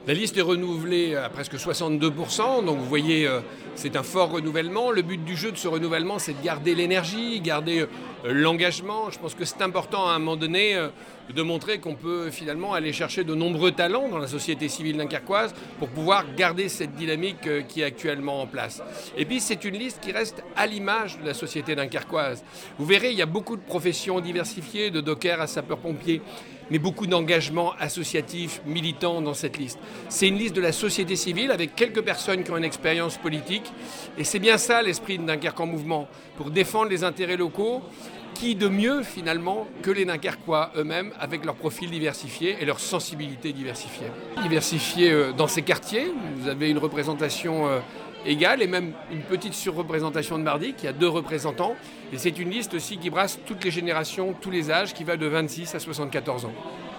La liste est renouvelée à presque 62%, donc vous voyez, c'est un fort renouvellement. Le but du jeu de ce renouvellement, c'est de garder l'énergie, garder l'engagement. Je pense que c'est important à un moment donné de montrer qu'on peut finalement aller chercher de nombreux talents dans la société civile dunkerquoise pour pouvoir garder cette dynamique qui est actuellement en place. Et puis c'est une liste qui reste à l'image de la société dunkerquoise. Vous verrez, il y a beaucoup de professions diversifiées, de dockers à sapeurs-pompiers, mais beaucoup d'engagements associatifs, militants dans cette liste. C'est une liste de la société civile avec quelques personnes qui ont une expérience politique. Et c'est bien ça l'esprit de Dunkerque en mouvement, pour défendre les intérêts locaux. Qui de mieux finalement que les Dunkerquois eux-mêmes avec leurs profils diversifiés et leur sensibilité diversifiée. Diversifiée dans ces quartiers, vous avez une représentation égale et même une petite surreprésentation de Mardi, qui a 2 représentants. Et c'est une liste aussi qui brasse toutes les générations, tous les âges, qui va de 26 à 74 ans.